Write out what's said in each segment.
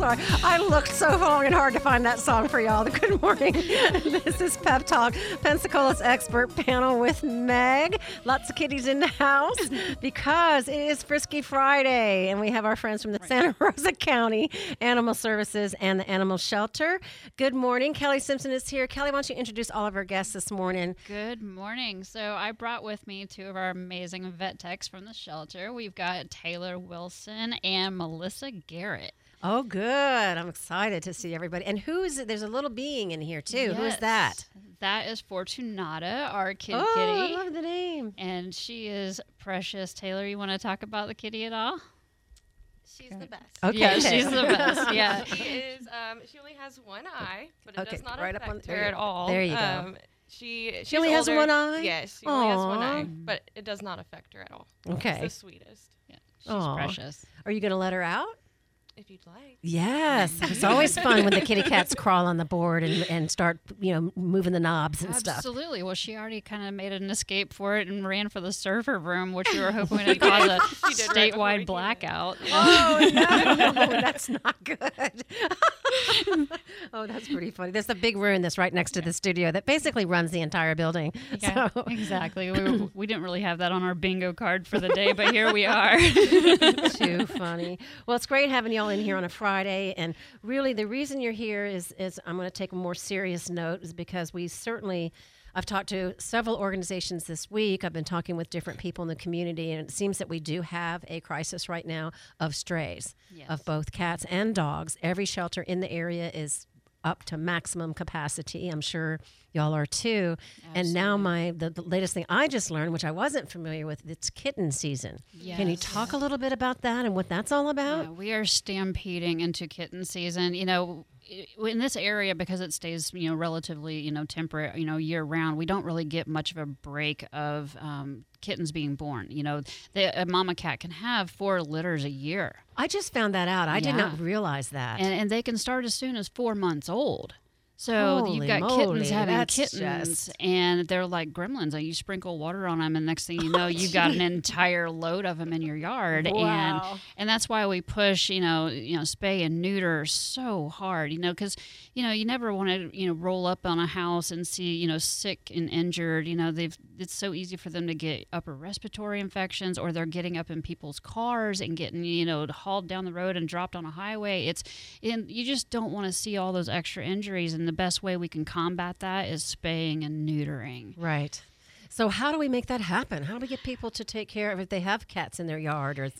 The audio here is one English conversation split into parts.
sorry. I looked so long and hard to find that song for y'all. Good morning. This is Pep Talk, Pensacola's expert panel with Meg. Lots of kitties in the house because it is Frisky Friday, and we have our friends from the Santa Rosa County Animal Services and the Animal Shelter. Good morning. Kelly Simpson is here. Kelly, why don't you introduce all of our guests this morning? Good morning. So I brought with me two of our amazing vet techs from the shelter. We've got Taylor Wilson and Melissa Garrett. Oh, good. I'm excited to see everybody. And there's a little being in here, too. Yes. Who is that? That is Fortunata, our kitty. I love the name. And she is precious. Taylor, you want to talk about the kitty at all? She's the best. Okay. Yeah, she's the best. Yeah. She is. She only has one eye, but it does not right up affect on her at all. There you go. She's only has older. one eye? Yes, she only has one Aw. eye, but it does not affect her at all. Okay. She's the sweetest. Yeah, she's Aw. precious. Are you going to let her out? If you'd like. Yes. It's always fun when the kitty cats crawl on the board and start, moving the knobs and stuff. Absolutely. Well, she already kind of made an escape for it and ran for the server room, which we were hoping would cause a statewide blackout. Oh, no, that's not good. Oh, that's pretty funny. There's a big room that's right next to the studio that basically runs the entire building. Yeah, So. exactly. We didn't really have that on our bingo card for the day, but here we are. Too funny. Well, it's great having y'all in here on a Friday. And really, the reason you're here is I'm going to take a more serious note is because I've talked to several organizations this week. I've been talking with different people in the community, and it seems that we do have a crisis right now of strays, of both cats and dogs. Every shelter in the area is up to maximum capacity. I'm sure y'all are too. Absolutely. And now the latest thing I just learned, which I wasn't familiar with, it's kitten season. Yes. Can you talk a little bit about that and what that's all about? Yeah, we are stampeding into kitten season. In this area, because it stays, relatively, temperate, year round, we don't really get much of a break of kittens being born. A mama cat can have 4 litters a year. I just found that out. I did not realize that. And they can start as soon as 4 months old. So Holy you've got moly, kittens having that's kittens, just... and they're like gremlins. You sprinkle water on them, and next thing you know, you've got an entire load of them in your yard. Wow. And that's why we push, spay and neuter so hard, because, you never want to, roll up on a house and see, sick and injured. It's so easy for them to get upper respiratory infections, or they're getting up in people's cars and getting, hauled down the road and dropped on a highway. And you just don't want to see all those extra injuries. And the best way we can combat that is spaying and neutering. Right. So how do we make that happen? How do we get people to take care of if they have cats in their yard?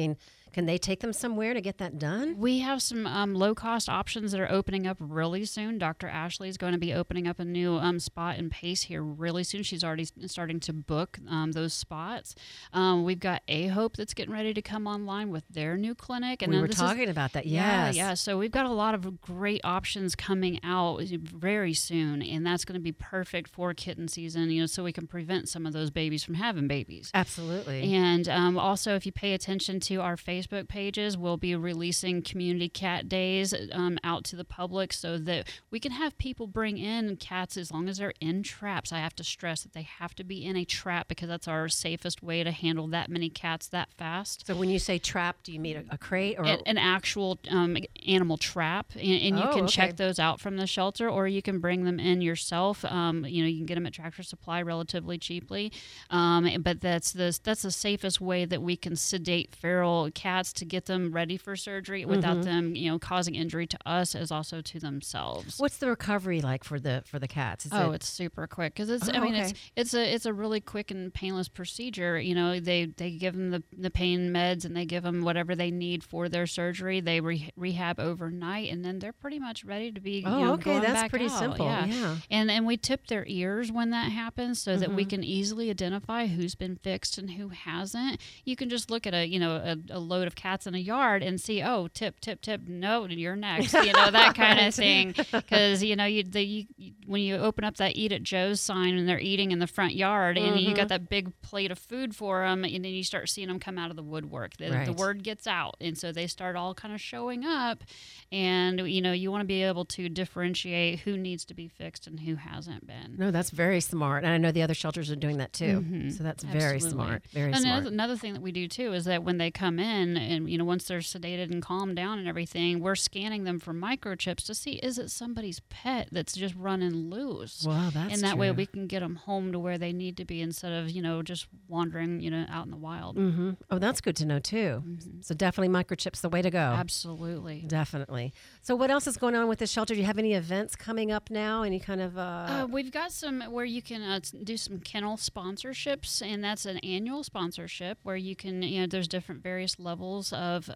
Can they take them somewhere to get that done? We have some low-cost options that are opening up really soon. Dr. Ashley is going to be opening up a new spot in Pace here really soon. She's already starting to book those spots. We've got A-Hope that's getting ready to come online with their new clinic. And we were talking about that, yes. Yeah. So we've got a lot of great options coming out very soon, and that's going to be perfect for kitten season, so we can prevent some of those babies from having babies. Absolutely. And also, if you pay attention to our Facebook pages, we'll be releasing community cat days out to the public so that we can have people bring in cats as long as they're in traps. I have to stress that they have to be in a trap because that's our safest way to handle that many cats that fast. So when you say trap, do you mean a crate or an actual animal trap? And you can check those out from the shelter, or you can bring them in yourself. You can get them at Tractor Supply relatively cheaply. But that's the safest way that we can sedate feral cats to get them ready for surgery without them, causing injury to us as also to themselves. What's the recovery like for the cats? It's super quick because it's a really quick and painless procedure. They give them the pain meds and they give them whatever they need for their surgery. They rehab overnight, and then they're pretty much ready to be. Going That's back pretty out. simple. Yeah. And we tip their ears when that happens so that we can easily identify who's been fixed and who hasn't. You can just look at a load of cats in a yard and see, tip, no, you're next, that kind of thing. Because, when you open up that Eat at Joe's sign and they're eating in the front yard and you got that big plate of food for them, and then you start seeing them come out of the woodwork. The word gets out, and so they start all kind of showing up, and, you want to be able to differentiate who needs to be fixed and who hasn't been. No, that's very smart. And I know the other shelters are doing that too. So that's very Absolutely. smart. Very smart. Another thing that we do too is that when they come in, and once they're sedated and calmed down and everything, we're scanning them for microchips to see, is it somebody's pet that's just running loose? Wow, that's and that way true. we can get them home to where they need to be instead of just wandering out in the wild. Mm-hmm. Oh, that's good to know too. So definitely microchips the way to go. Absolutely. Definitely. So what else is going on with the shelter? Do you have any events coming up now? Any kind of We've got some where you can do some kennel sponsorships, and that's an annual sponsorship where you can, there's different various levels of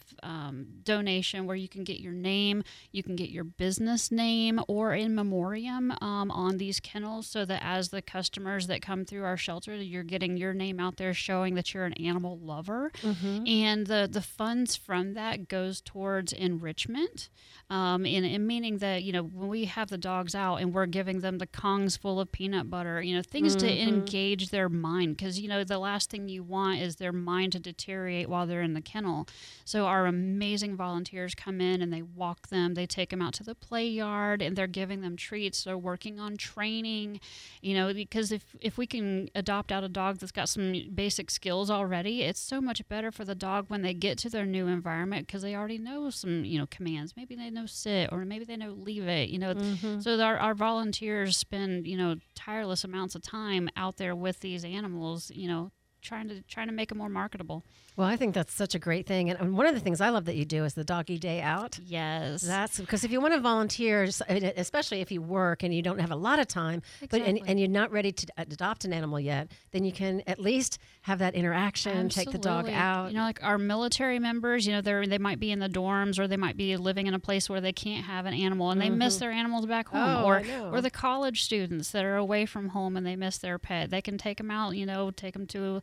donation where you can get your name, you can get your business name or in memoriam on these kennels, so that as the customers that come through our shelter, you're getting your name out there showing that you're an animal lover. And the funds from that goes towards enrichment, and meaning that when we have the dogs out and we're giving them the Kongs full of peanut butter, things to engage their mind, because the last thing you want is their mind to deteriorate while they're in the kennel. So our amazing volunteers come in and they walk them, they take them out to the play yard, and they're giving them treats. They're working on training, because if we can adopt out a dog that's got some basic skills already, it's so much better for the dog when they get to their new environment, because they already know some commands. Maybe they know sit, or maybe they know leave it. So our volunteers spend tireless amounts of time out there with these animals, trying to make them more marketable. Well, I think that's such a great thing. And one of the things I love that you do is the doggy day out. Yes. That's because if you want to volunteer, especially if you work and you don't have a lot of time, Exactly. and you're not ready to adopt an animal yet, then you can at least have that interaction, take the dog Absolutely. out. Like our military members, they might be in the dorms, or they might be living in a place where they can't have an animal and they miss their animals back home. Oh, I know. Or the college students that are away from home and they miss their pet. They can take them out, take them to,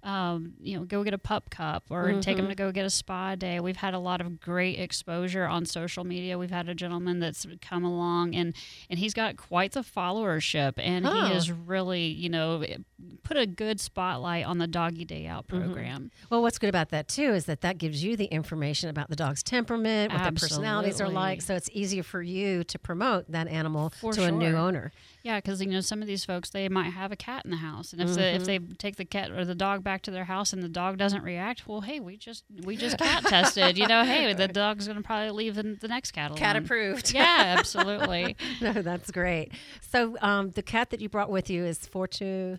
go get a pup cup, or take them to go get a spa day. We've had a lot of great exposure on social media. We've had a gentleman that's come along and he's got quite the followership, and he has really, put a good spotlight on the Doggy Day Out program. Well, what's good about that too is that gives you the information about the dog's temperament, what their personalities are like, so it's easier for you to promote that animal to a new owner. Yeah, because some of these folks, they might have a cat in the house, and if they take the cat or the dog back to their house and the dog doesn't react, well, hey, we just cat tested. Hey, the dog's going to probably leave the next cat alone. Cat approved. Yeah, absolutely. No, that's great. So the cat that you brought with you is Fortunata.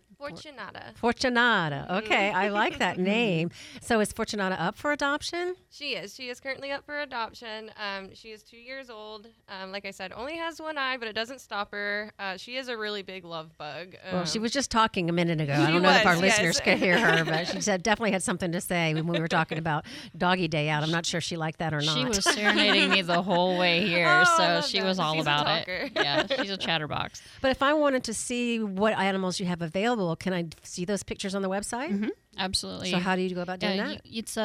Fortunata. Okay, I like that name. So is Fortunata up for adoption? She is. She is currently up for adoption. She is 2 years old. Like I said, only has one eye, but it doesn't stop her. She is a really big love bug. Well, she was just talking a minute ago. I don't know if our listeners could hear her, but she definitely had something to say when we were talking about Doggy Day Out. I'm not sure she liked that or not. She was serenading me the whole way here, Oh, so she that. was all She's a about talker. it. Yeah, she's a chatterbox. But if I wanted to see what animals you have available, can I see those pictures on the website? Absolutely. So how do you go about doing that? It's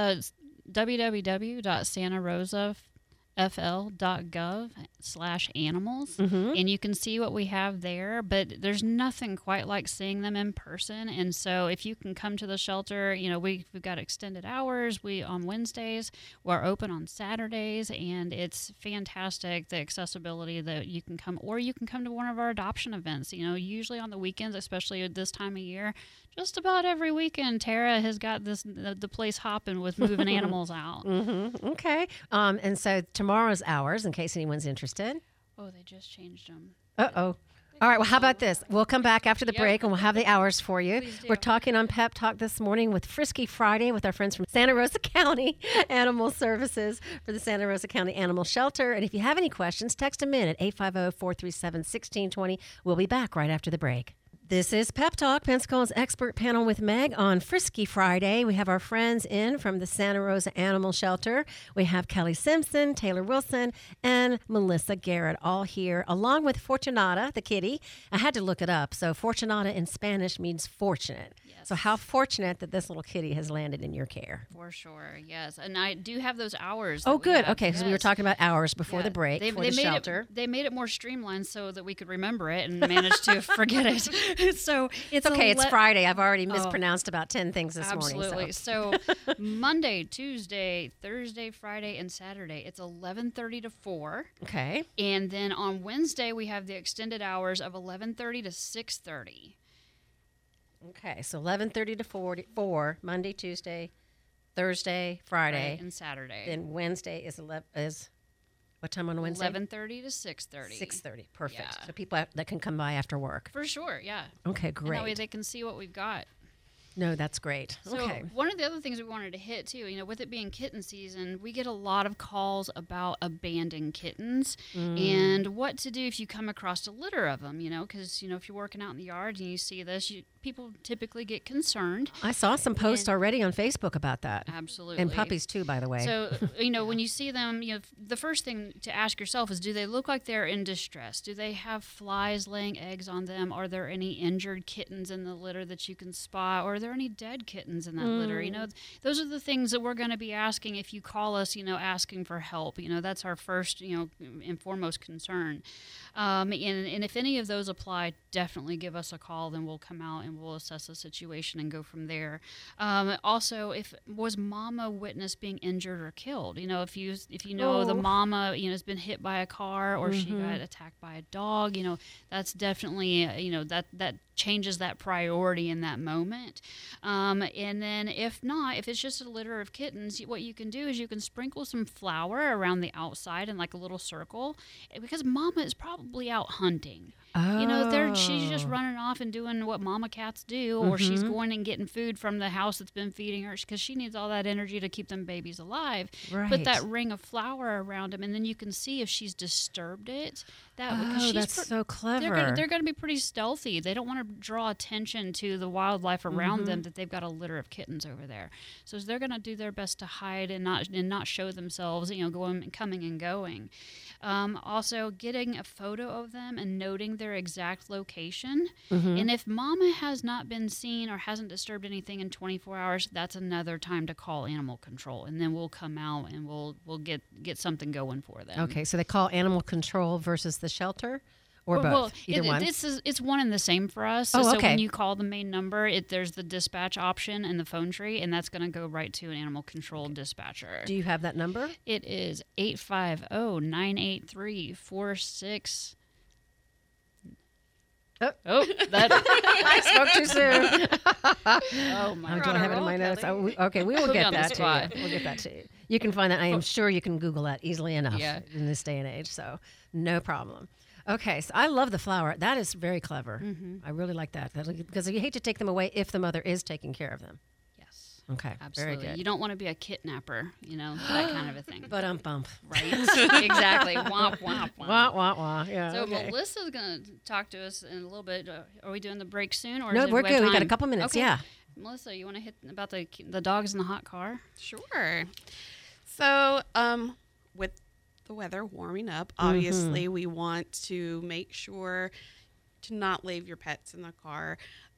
www.santarosafl.gov/animals, and you can see what we have there, but there's nothing quite like seeing them in person. And so if you can come to the shelter, we've got extended hours. We on Wednesdays, we're open on Saturdays, and it's fantastic, the accessibility that you can come, or you can come to one of our adoption events. Usually on the weekends, especially at this time of year, just about every weekend, Tara has got the place hopping with moving animals out. Okay. And so tomorrow's hours, in case anyone's interested. Oh, they just changed them. Uh-oh. All right, well, how about this? We'll come back after the break and we'll have the hours for you. Please do. We're talking on Pep Talk this morning with Frisky Friday with our friends from Santa Rosa County Animal Services for the Santa Rosa County Animal Shelter. And if you have any questions, text them in at 850-437-1620. We'll be back right after the break. This is Pep Talk, Pensacola's expert panel with Meg on Frisky Friday. We have our friends in from the Santa Rosa Animal Shelter. We have Kelly Simpson, Taylor Wilson, and Melissa Garrett all here, along with Fortunata, the kitty. I had to look it up. So Fortunata in Spanish means fortunate. Yes. So how fortunate that this little kitty has landed in your care. For sure, yes. And I do have those hours. Oh, that we good. have. Okay, because we were Yes. talking about hours before Yeah. the break for the shelter. They made it more streamlined so that we could remember it and manage to forget it. So It's okay. It's Friday. I've already mispronounced about 10 things this Absolutely. morning. So Monday, Tuesday, Thursday, Friday, and Saturday, it's 11:30 to 4. Okay. And then on Wednesday, we have the extended hours of 11:30 to 6:30. Okay. So 11:30 to 4, Monday, Tuesday, Thursday, Friday, right, and Saturday. then Wednesday is what time on Wednesday? 11:30 to 6:30. 6:30. Perfect. Yeah. So people that can come by after work. For sure, yeah. Okay, And that way great. they can see what we've got. No, that's great. So Okay. one of the other things we wanted to hit too, with it being kitten season, we get a lot of calls about abandoned kittens and what to do if you come across a litter of them, because, if you're working out in the yard and you see this, people typically get concerned. I saw some posts already on Facebook about that. Absolutely. And puppies too, by the way. So, when you see them, the first thing to ask yourself is, do they look like they're in distress? Do they have flies laying eggs on them? Are there any injured kittens in the litter that you can spot? Or are there any dead kittens in that litter? Those are the things that we're going to be asking if you call us, asking for help. That's our first, and foremost concern. And if any of those apply, definitely give us a call. Then we'll come out and we'll assess the situation and go from there. Also, was mama witness being injured or killed? If you know the mama has been hit by a car or she got attacked by a dog, that's definitely that changes that priority in that moment. And then if not, if it's just a litter of kittens, what you can do is you can sprinkle some flour around the outside in like a little circle, because mama is probably out hunting. She's just running off and doing what mama cats do, or she's going and getting food from the house that's been feeding her, because she needs all that energy to keep them babies alive. Right. Put that ring of flour around them, and then you can see if she's disturbed it. That's so clever. They're going to be pretty stealthy. They don't want to draw attention to the wildlife around them that they've got a litter of kittens over there. So they're going to do their best to hide and not show themselves, coming and going. Also, getting a photo of them and noting their exact location. And if mama has not been seen or hasn't disturbed anything in 24 hours, that's another time to call animal control, and then we'll come out and we'll get something going for them. Okay, so they call animal control versus the shelter, or both? Well, Either one? It's one and the same for us. Oh, So okay. when you call the main number, there's the dispatch option in the phone tree, and that's going to go right to an animal control dispatcher. Do you have that number? It is 850-983-46. Oh, that. I spoke too soon. Oh my I You're don't on a have it in roll, my notes. Kelly. Okay, we will Put me get on the that to spot. you. We'll get that to you. You can find that. I am sure you can Google that easily enough in this day and age. So no problem. Okay, so I love the flower. That is very clever. I really like that, because you hate to take them away if the mother is taking care of them. Yes. Okay, Absolutely. very good. You don't want to be a kidnapper, that kind of a thing. But bump. Right. Exactly. Womp, womp, womp. Wah wah wah. Yeah. So okay. Melissa's going to talk to us in a little bit. Are we doing the break soon? Or No, is it we're we have good. We got a time? couple minutes. Okay. Yeah. Melissa, you want to hit about the dogs in the hot car? Sure. So, with the weather warming up, obviously we want to make sure to not leave your pets in the car.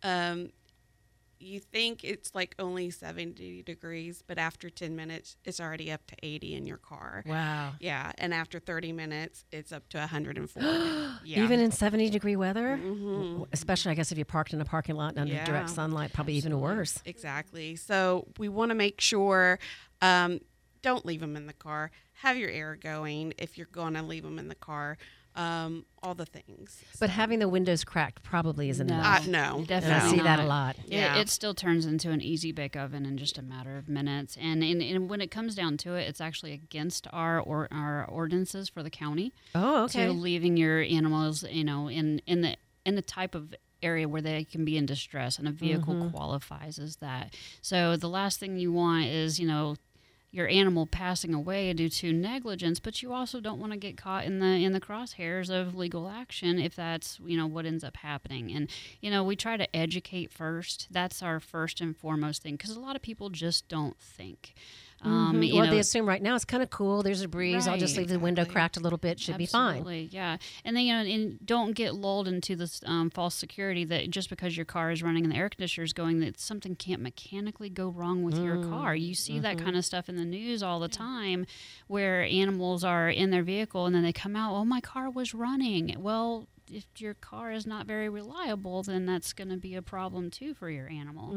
You think it's like only 70 degrees, but after 10 minutes, it's already up to 80 in your car. Wow. Yeah, and after 30 minutes, it's up to 104. Yeah. Even in 70-degree weather? Especially, I guess, if you parked in a parking lot under Yeah. direct sunlight, probably even worse. Exactly. So we want to make sure, don't leave them in the car. Have your air going if you're going to leave them in the car. All the things. But having the windows cracked probably isn't enough. No. And Definitely I see that a not. lot. Yeah. It still turns into an easy bake oven in just a matter of minutes. And when it comes down to it, it's actually against our ordinances for the county Oh, okay. to leaving your animals, in the type of area where they can be in distress, and a vehicle qualifies as that. So the last thing you want is, your animal passing away due to negligence, but you also don't want to get caught in the crosshairs of legal action if that's what ends up happening. And we try to educate first. That's our first and foremost thing, because a lot of people just don't think. Well, they assume right now it's kind of cool. There's a breeze. I'll just Right. leave the window cracked a little bit. Should be fine. Absolutely, yeah. And then and don't get lulled into this false security that just because your car is running and the air conditioner is going, that something can't mechanically go wrong with your car. You see that kind of stuff in the news all the time, where animals are in their vehicle and then they come out, oh, my car was running. Well, if your car is not very reliable, then that's going to be a problem too for your animal.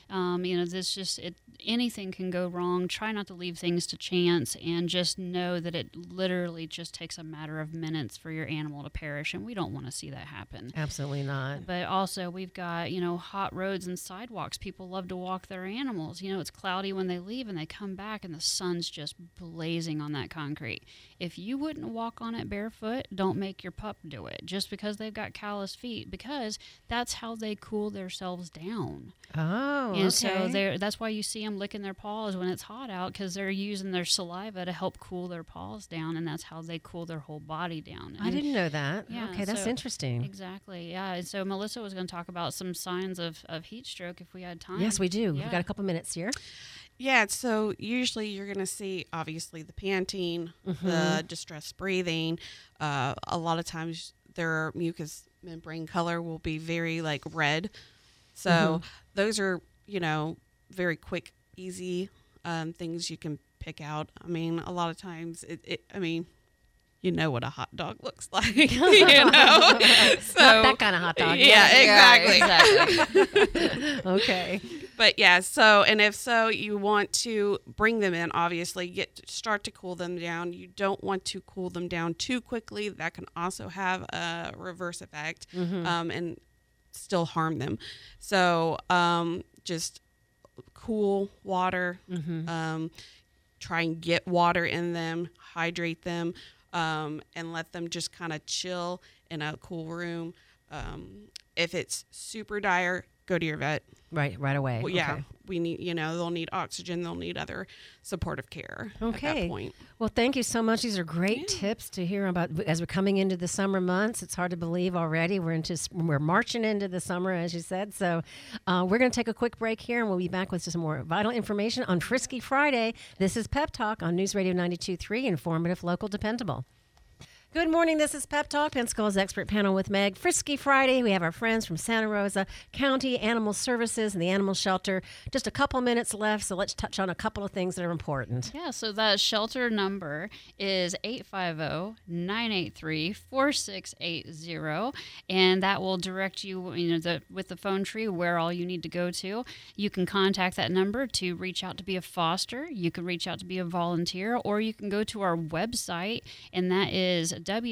Anything can go wrong. Try not to leave things to chance, and just know that it literally just takes a matter of minutes for your animal to perish, and we don't want to see that happen. Absolutely not. But also, we've got, hot roads and sidewalks. People love to walk their animals. It's cloudy when they leave, and they come back, and the sun's just blazing on that concrete. If you wouldn't walk on it barefoot, don't make your pup do it, just because they've got calloused feet, because that's how they cool themselves down. Oh, and so that's why you see them licking their paws when it's hot out, because they're using their saliva to help cool their paws down, and that's how they cool their whole body down. I didn't know that. Yeah, okay, that's interesting. Exactly, yeah. And so Melissa was going to talk about some signs of heat stroke if we had time. Yes, we do. Yeah. We've got a couple minutes here. Yeah, so usually you're going to see, obviously, the panting, the distressed breathing. A lot of times their mucous membrane color will be very, red. So those are, very quick, easy things you can pick out. I mean, a lot of times, you know what a hot dog looks like, So, Not that kind of hot dog. Yeah, exactly. Okay. But yeah, so, and if so, you want to bring them in, obviously, start to cool them down. You don't want to cool them down too quickly. That can also have a reverse effect and still harm them. So just cool water, try and get water in them, hydrate them, and let them just kind of chill in a cool room. If it's super dire, go to your vet. Right away. Well, yeah, okay. we need, they'll need oxygen, they'll need other supportive care at that point. Well, thank you so much. These are great tips to hear about as we're coming into the summer months. It's hard to believe already. We're marching into the summer, as you said. So we're going to take a quick break here, and we'll be back with some more vital information on Frisky Friday. This is Pep Talk on News Radio 92.3, informative, local, dependable. Good morning. This is Pep Talk, Pensacola's expert panel with Meg. Frisky Friday. We have our friends from Santa Rosa County Animal Services and the Animal Shelter. Just a couple minutes left, so let's touch on a couple of things that are important. Yeah, so that shelter number is 850-983-4680, and that will direct you, with the phone tree where all you need to go to. You can contact that number to reach out to be a foster. You can reach out to be a volunteer, or you can go to our website, and that is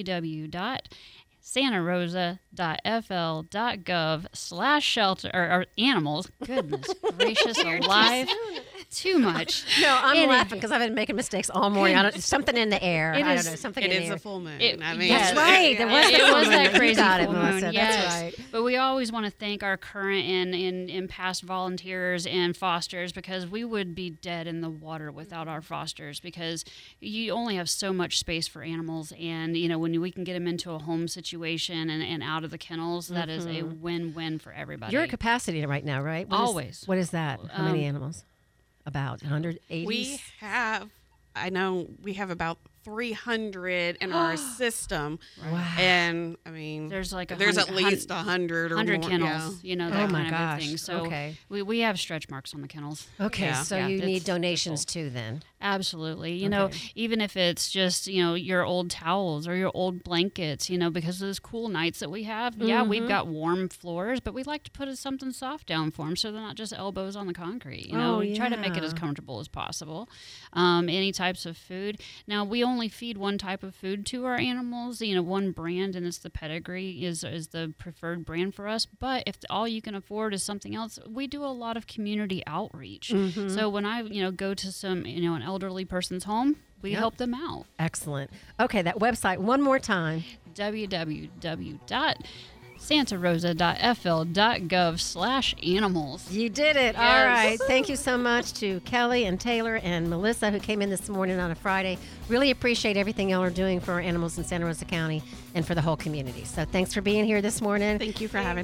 www.santarosa.fl.gov/shelter or animals. Goodness gracious alive. Too much. No, I'm laughing because I've been making mistakes all morning. Something in the air. I don't know. Something in the air. It is a full moon. That's right. There was it was that crazy got it, full Melissa. moon. That's Yes. right. But we always want to thank our current and past volunteers and fosters, because we would be dead in the water without our fosters, because you only have so much space for animals. And, when we can get them into a home situation and out of the kennels, that is a win-win for everybody. You're at capacity right now, right? Always. What is that? How many animals? About 180? We have about 300 in our system. Wow. And there's there's at least 100 or 100 more. kennels, Yeah. that Oh my kind gosh. of thing. So Okay. we have stretch marks on the kennels. Okay, Yeah. so Yeah, you need it's donations too then. Absolutely. Okay. Even if it's just, your old towels or your old blankets, because of those cool nights that we have. Yeah, we've got warm floors, but we like to put something soft down for them so they're not just elbows on the concrete. We try to make it as yeah. comfortable as possible. Any types of food. Now, we only feed one type of food to our animals, one brand, and it's the Pedigree is the preferred brand for us. But if all you can afford is something else, we do a lot of community outreach. So when I, go to some, an elderly person's home, we help them out. Excellent. Okay, that website one more time. www.santarosa.fl.gov/animals. You did it. Yes. All right. Thank you so much to Kelly and Taylor and Melissa who came in this morning on a Friday. Really appreciate everything y'all are doing for our animals in Santa Rosa County and for the whole community. So thanks for being here this morning. Thank you for having